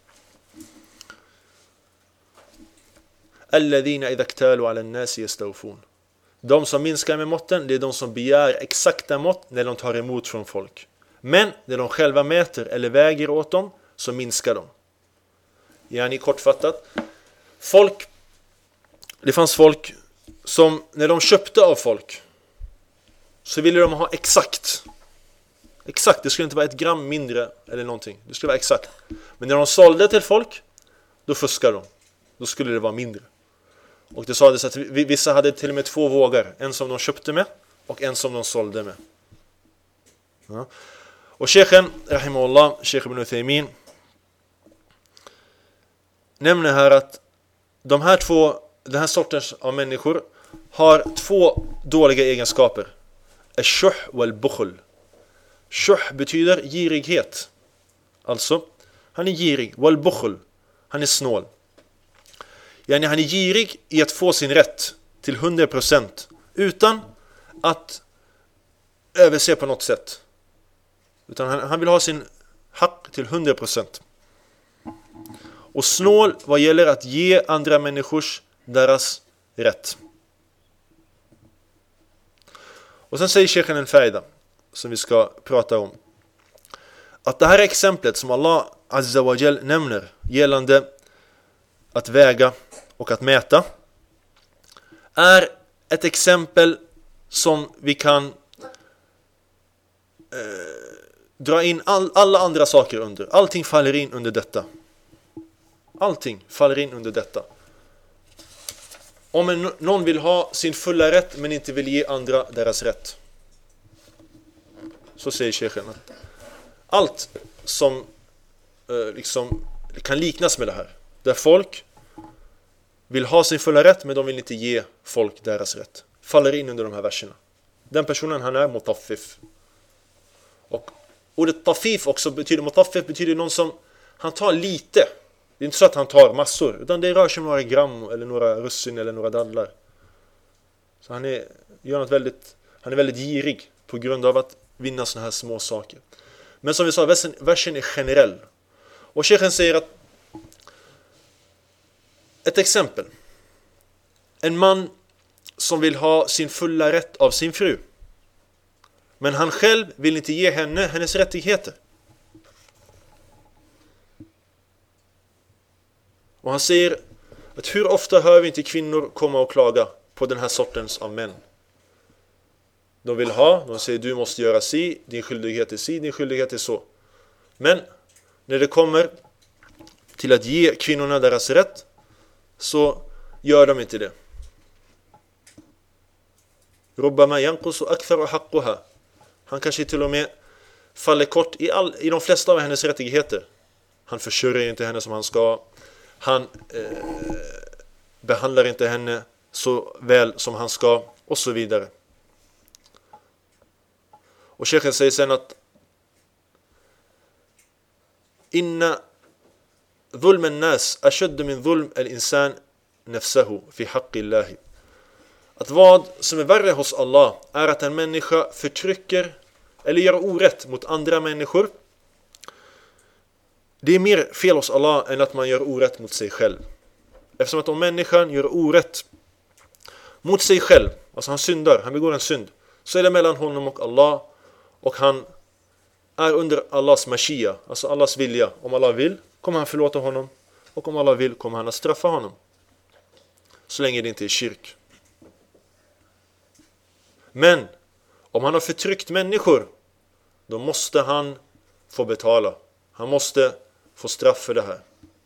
Alladhina idha iktalu ala an-nasi yastawfun. De som minskar med måtten, det är de som begär exakta mått när de tar emot från folk. Men när de själva mäter eller väger åt dem så minskar de. Yani kortfattat, folk Det fanns folk som när de köpte av folk så ville de ha exakt. Exakt, det skulle inte vara ett gram mindre eller någonting. Det skulle vara exakt. Men när de sålde till folk, då fuskade de. Då skulle det vara mindre. Och det sades att vissa hade till och med två vågar. En som de köpte med och en som de sålde med. Ja. Och Sheikhen, rahimahullah, Sheikh Ibn Uthaymin, nämner här att de här två, den här sortens av människor har två dåliga egenskaper. Ash-shuh wal-bukhl. Shuh betyder girighet. Alltså, han är girig. Wal-bukhl. Han är snål. Yani han är girig i att få sin rätt till hundra procent utan att överse på något sätt. Utan han, han vill ha sin hack till hundra procent. Och snål vad gäller att ge andra människors deras rätt. Och sen säger Sheikhen en faida som vi ska prata om. Att det här exemplet som Allah Azza wa Jal nämner gällande att väga och att mäta är ett exempel som vi kan eh, dra in all, alla andra saker under. Allting faller in under detta. Allting faller in under detta. Om en, någon vill ha sin fulla rätt men inte vill ge andra deras rätt, så säger Sheikhen att allt som eh, liksom kan liknas med det här, där folk vill ha sin fulla rätt men de vill inte ge folk deras rätt, faller in under de här verserna. Den personen, han är mutaffif. Och ordet tafif också betyder, mutaffif betyder någon som han tar lite. Det är inte så att han tar massor, utan det rör sig om några gram eller några russin eller några dadlar. Så han är, gör något väldigt, han är väldigt girig på grund av att vinna såna här små saker. Men som vi sa, versen, versen är generell. Och Sheikhen säger att ett exempel. En man som vill ha sin fulla rätt av sin fru. Men han själv vill inte ge henne hennes rättigheter. Och han säger att hur ofta hör vi inte kvinnor komma och klaga på den här sortens av män. De vill ha, de säger du måste göra si, din skyldighet är si, din skyldighet är så. Men när det kommer till att ge kvinnorna deras rätt så gör de inte det. Rubbama yanqusu aktharu haqquha. Han kanske till och med faller kort i, all, i de flesta av hennes rättigheter. Han försörjer inte henne som han ska. Han eh, behandlar inte henne så väl som han ska och så vidare. Och Sheikhen säger sen att inna ظلم الناس أشد من ظلم الإنسان نفسه في حق الله. Att vad som är värre hos Allah är att en människa förtrycker eller gör orätt mot andra människor. Det är mer fel hos Allah än att man gör orätt mot sig själv. Eftersom att om människan gör orätt mot sig själv, alltså han syndar, han begår en synd, så är det mellan honom och Allah, och han är under Allahs mashia, alltså Allahs vilja. Om Allah vill kommer han förlåta honom, och om Allah vill kommer han att straffa honom. Så länge det inte är kyrk. Men om han har förtryckt människor, då måste han få betala. Han måste få straff för det här.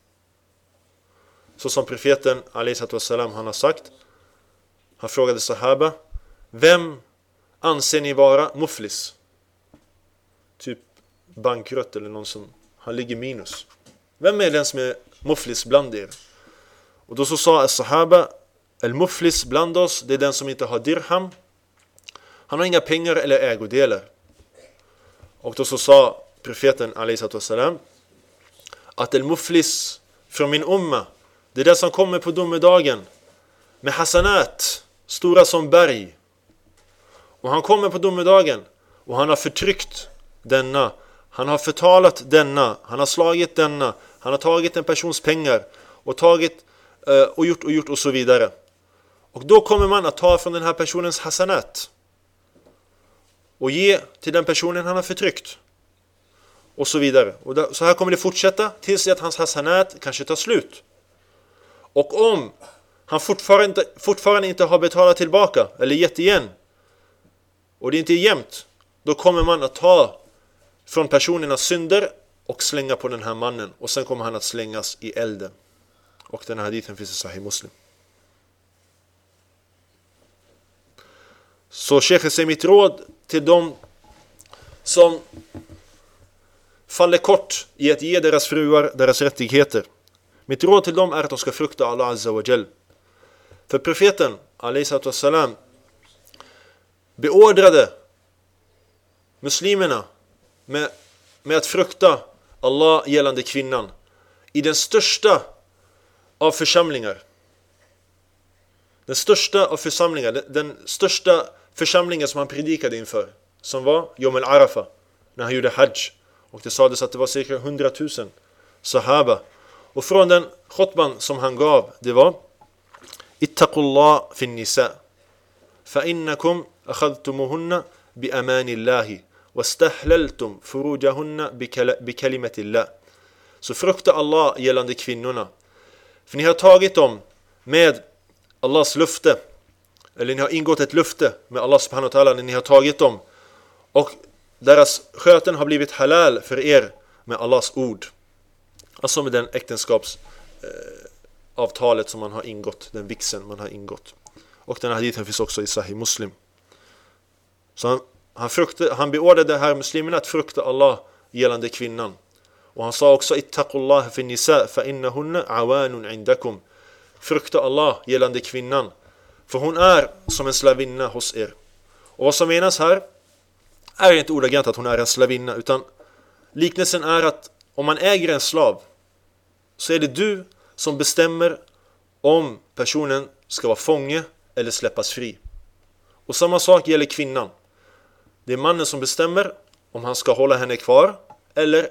Så som profeten alaihissalam, han har sagt, han frågade sahaba, vem anser ni vara muflis? Typ bankrött eller någon som han ligger minus. Vem är den som är muflis bland er? Och då så sa sahaba, el muflis bland oss, det är den som inte har dirham. Han har inga pengar eller ägodelar. Och då så sa profeten alaihissalam att el muflis från min umma, det är det som kommer på domedagen med hasanat, stora som berg. Och han kommer på domedagen och han har förtryckt denna, han har förtalat denna, han har slagit denna, han har tagit en persons pengar och tagit uh, och gjort och gjort och så vidare. Och då kommer man att ta från den här personens hasanat och ge till den personen han har förtryckt. Och så vidare. Och där, så här kommer det fortsätta tills att hans hasanat kanske tar slut. Och om han fortfarande, fortfarande inte har betalat tillbaka eller gett igen, och det inte är jämnt, då kommer man att ta från personernas synder och slänga på den här mannen, och sen kommer han att slängas i elden. Och den här hadithen finns i Sahih Muslim. Så Sheikh säger, mitt råd till dem som faller kort i att ge deras fruar deras rättigheter, mitt råd till dem är att de ska frukta Allah Azza wa Jal. För profeten alayhi salam beordrade muslimerna med, med att frukta Allah gällande kvinnan i den största av församlingar. Den största av församlingar, den, den största församlingen som han predikade inför, som var Yom al-Arafa, när han gjorde hajj. Och det sades att det var cirka hundratusen sahaba. Och från den khutban som han gav, det var Ittaqullah fin nisa fa innakum akhadtumuhunna bi amanillahi wastahlaltum furujahunna bi kalimatillah. Så frukta Allah gällande kvinnorna, för ni har tagit dem med Allahs löfte, eller ni har ingått ett löfte med Allah subhanahu wa ta'ala när ni har tagit dem, och deras sköten har blivit halal för er med Allahs ord, alltså med den äktenskaps eh, avtalet som man har ingått, den vigseln man har ingått. Och den här hadithen finns också i Sahih Muslim. Så han, han, frukte, han beordrade här muslimerna att frukta Allah gällande kvinnan. Och han sa också Ittaqullah fin nisa fa innahunna awanun indakum. Frukta Allah gällande kvinnan, för hon är som en slavinna hos er. Och vad som menas här är inte ordagrant att hon är en slavinna, utan liknelsen är att om man äger en slav, så är det du som bestämmer om personen ska vara fånge eller släppas fri. Och samma sak gäller kvinnan. Det är mannen som bestämmer om han ska hålla henne kvar eller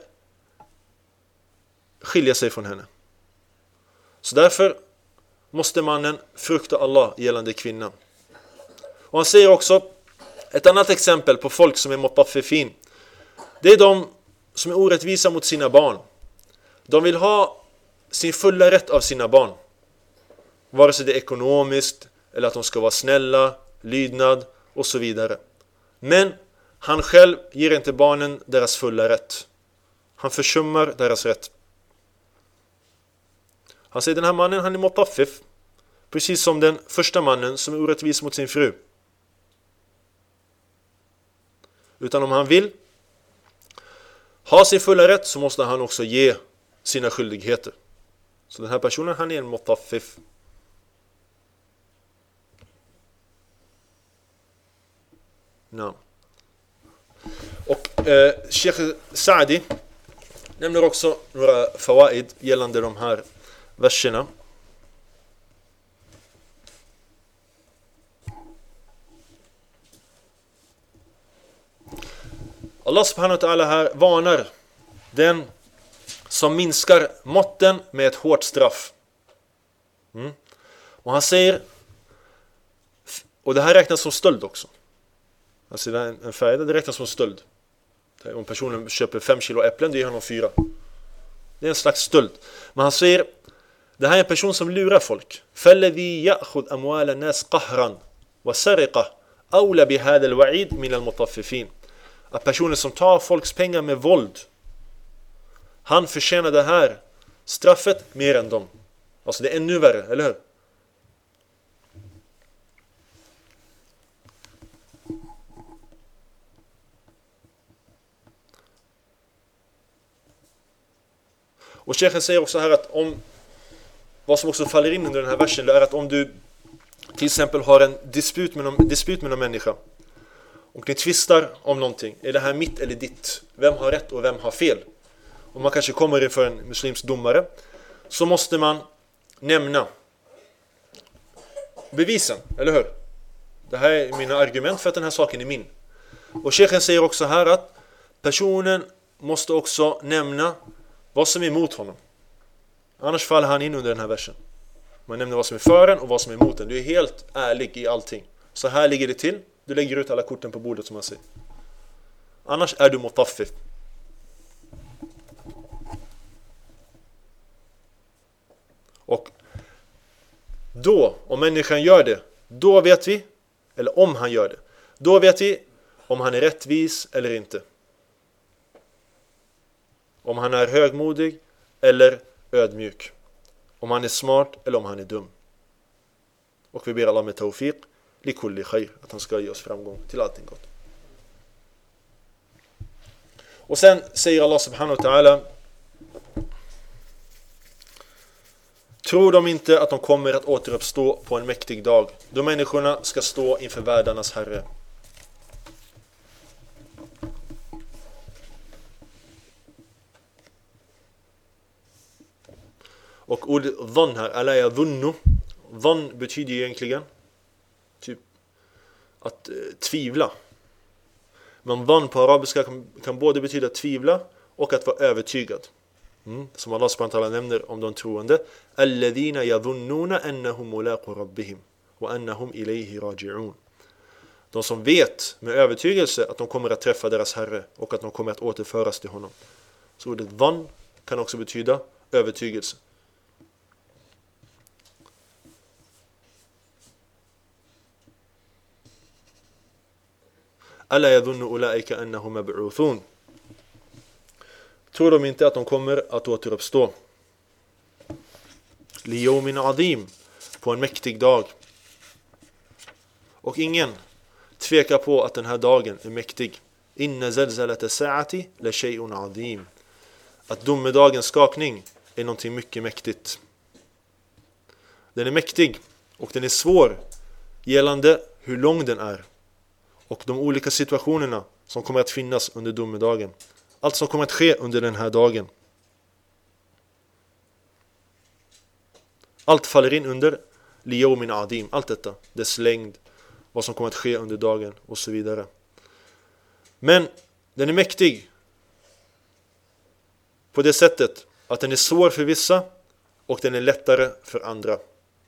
skilja sig från henne. Så därför måste mannen frukta Allah gällande kvinnan. Och han säger också ett annat exempel på folk som är mutaffifin. Det är de som är orättvisa mot sina barn. De vill ha sin fulla rätt av sina barn, vare sig det är ekonomiskt eller att de ska vara snälla, lydnad och så vidare. Men han själv ger inte barnen deras fulla rätt. Han försummar deras rätt. Han säger den här mannen, han är mutaffif, precis som den första mannen som är orättvis mot sin fru. Utan om han vill ha sin fulla rätt, så måste han också ge sina skyldigheter. Så den här personen, han är en mutaffif. No. Och eh, Sheikh Sa'di nämner också några fawaid gällande de här verserna. Allah subhanahu wa ta'ala här varnar den som minskar måtten med ett hårt straff. Mm. Och han säger, och det här räknas som stöld också. Alltså en, en färg, det räknas som stöld. Om personen köper fem kilo äpplen, det ger honom fyra. Det är en slags stöld. Men han säger, det här är en person som lurar folk. فَالَّذِي يَأْخُذْ أَمْوَالَ النَّاسِ قَهْرًا وَسَرِقَةً أَوْلَ بِهَذَا الْوَعِيدِ مِنَ الْمُطَفِّفِينَ. Att personen som tar folks pengar med våld, han förtjänar det här straffet mer än dem. Alltså det är ännu värre, eller hur? Och Sheikhen säger också här att om, vad som också faller in under den här versen, är att om du till exempel har en disput med någon, disput med någon människa, och ni tvistar om någonting, är det här mitt eller ditt? Vem har rätt och vem har fel? Om man kanske kommer inför en muslimsk domare, så måste man nämna bevisen, eller hur? Det här är mina argument för att den här saken är min. Och Sheikhen säger också här att personen måste också nämna vad som är emot honom. Annars faller han in under den här versen. Man nämner vad som är för en och vad som är emot en. Du är helt ärlig i allting. Så här ligger det till. Du lägger ut alla korten på bordet som man säger. Annars är du mutaffif. Och Då, om människan gör det, då vet vi, eller om han gör det, då vet vi om han är rättvis eller inte. Om han är högmodig eller ödmjuk. Om han är smart eller om han är dum. Och vi ber Allah med tawfiq, li kulli khair, att han ska ge oss framgång till allting gott. Och sen säger Allah subhanahu wa ta'ala: tror de inte att de kommer att återuppstå på en mäktig dag, då människorna ska stå inför världarnas herre. Och ordet dhann här, ala yadhunnu, dhann betyder egentligen typ att eh, tvivla. Men dhann på arabiska kan, kan både betyda tvivla och att vara övertygad. Mm. Som Allah subhanahu wa ta'ala nämner om de troende: alladhina yadhunnuna annahum mulaqu rabbihim wa annahum ilayhi raji'un. De som vet med övertygelse att de kommer att träffa deras herre och att de kommer att återföras till honom. Så ordet dhann kan också betyda övertygelse. Alla yadhunnu ulaika annahum mab'uthun. Tror de inte att de kommer att återuppstå? Li yawmin azim, på en mäktig dag. Och ingen tvekar på att den här dagen är mäktig. Inna zalzalata sa'ati la shay'un azim. Att domedagens skakning är någonting mycket mäktigt. Den är mäktig och den är svår gällande hur lång den är och de olika situationerna som kommer att finnas under domedagen. Allt som kommer att ske under den här dagen. Allt faller in under li yawmin azim. Allt detta, dess längd, vad som kommer att ske under dagen och så vidare. Men den är mäktig på det sättet att den är svår för vissa och den är lättare för andra.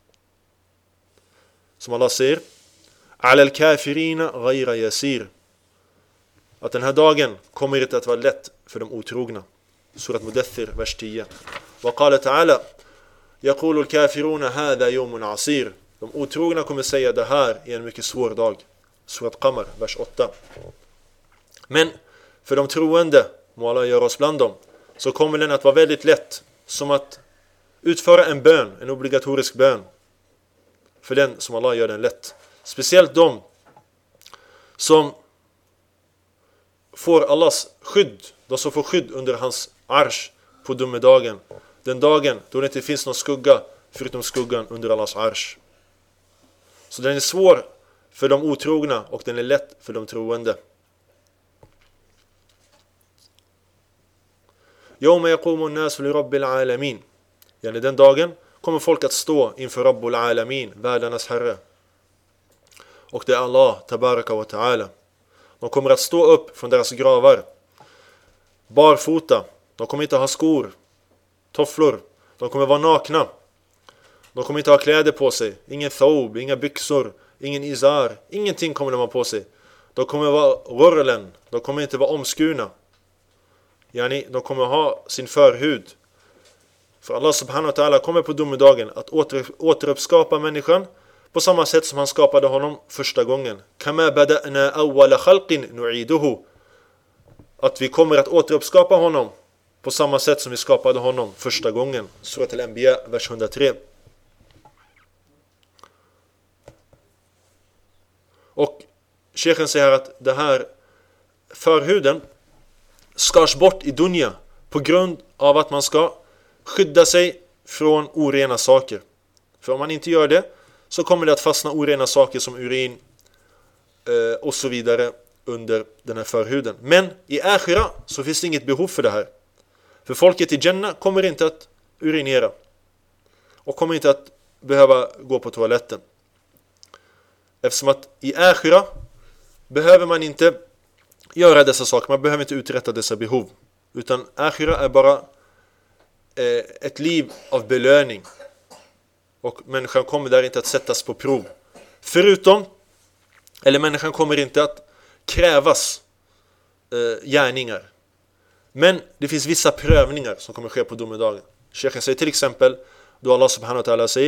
Som Allah säger: ala al-kafirina ghayra yasir. Att den här dagen kommer inte att vara lätt för de otrogna. Surat Mudaththir, vers tio. Wa qala ta'ala: yaqulu al-kafiruna hadha yawmun asir. De otrogna kommer säga: det här är en mycket svår dag. Surat Qamar, vers åtta. Men för de troende, må Allah göra oss bland dem, så kommer den att vara väldigt lätt, som att utföra en bön, en obligatorisk bön. För den som Allah gör den lätt. Speciellt de som får Allahs skydd, de som får skydd under hans arsh på domedagen. Den dagen då det inte finns någon skugga förutom skuggan under Allahs arsh. Så den är svår för de otrogna och den är lätt för de troende. Yawma yaqumu an-nasu li rabbil alamin. Yani den dagen kommer folk att stå inför Rabbul alamin, världarnas herre. Och det är Allah tabaraka wa ta'ala. De kommer att stå upp från deras gravar barfota. De kommer inte ha skor, tofflor. De kommer vara nakna. De kommer inte ha kläder på sig. Ingen thawb, inga byxor, ingen izar. Ingenting kommer de ha på sig. De kommer vara rurlen. De kommer inte vara omskurna. Yani, de kommer ha sin förhud. För Allah subhanahu wa ta'ala kommer på domedagen att åter, återuppskapa människan på samma sätt som han skapade honom första gången. Kama bada'na awwala khalqin nu'iduhu. Att vi kommer att återuppskapa honom på samma sätt som vi skapade honom första gången. Surat al-Anbiya, vers hundratre. Och Sheikhen säger att det här förhuden skars bort i dunya på grund av att man ska skydda sig från orena saker. För om man inte gör det så kommer det att fastna orena saker som urin eh, och så vidare under den här förhuden. Men i Akhira så finns det inget behov för det här. För folket i Jannah kommer inte att urinera och kommer inte att behöva gå på toaletten. Eftersom att i Akhira behöver man inte göra dessa saker. Man behöver inte uträtta dessa behov. Utan Akhira är bara eh, ett liv av belöning. Och människan kommer där inte att sättas på prov. Förutom, eller människan kommer inte att krävas eh, gärningar. Men det finns vissa prövningar som kommer ske på domedagen. Sheikhen säger till exempel, då Allah subhanahu wa ta'ala säger: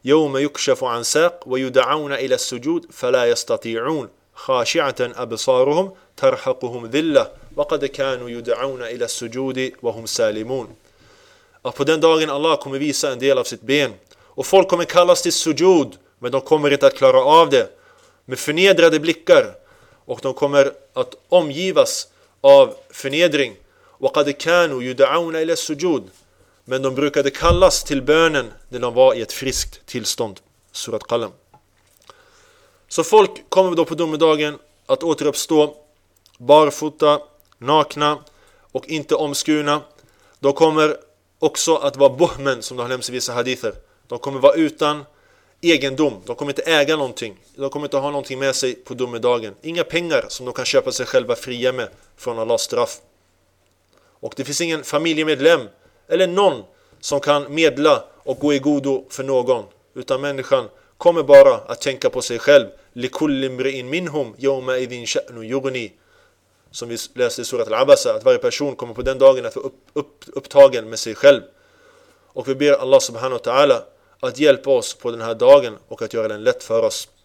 يوم يكشف عن ساق ويدعون إلى السجود فلا يستطيعون خاشعة أبصارهم ترحقهم ذلة وقد كانوا يدعون إلى السجود وهم سالمون. Att på den dagen Allah kommer visa en del av sitt ben och folk kommer kallas till sujud, men de kommer inte att klara av det med förnedrade blickar, och de kommer att omgivas av förnedring. وَقَدْ كَانُوا يُدَعَوْنَ إِلَى السُّجُودِ, men de brukade kallas till bönen när de var i ett friskt tillstånd. Surat Qalam. Så folk kommer då på domedagen att återuppstå barfota, nakna och inte omskurna. De kommer också att vara buhmen, som det har nämnts i vissa hadither. De kommer vara utan egendom. De kommer inte äga någonting. De kommer inte ha någonting med sig på domedagen. Inga pengar som de kan köpa sig själva fria med från Allahs straff. Och det finns ingen familjemedlem eller någon som kan medla och gå i godo för någon. Utan människan kommer bara att tänka på sig själv. لِكُلِّ امْرِئٍ مِّنْهُمْ يَوْمَئِذٍ شَأْنُ يُغْنِي. Som vi läste i surat Al-Abasa, att varje person kommer på den dagen att vara upp, upp, upptagen med sig själv. Och vi ber Allah subhanahu wa ta'ala att hjälpa oss på den här dagen och att göra den lätt för oss.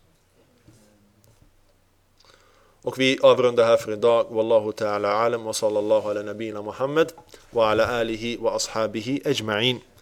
Och vi avrundar här för idag. Wallahu ta'ala alam wa sallallahu ala nabina Muhammad wa ala alihi wa ashabihi ajma'in.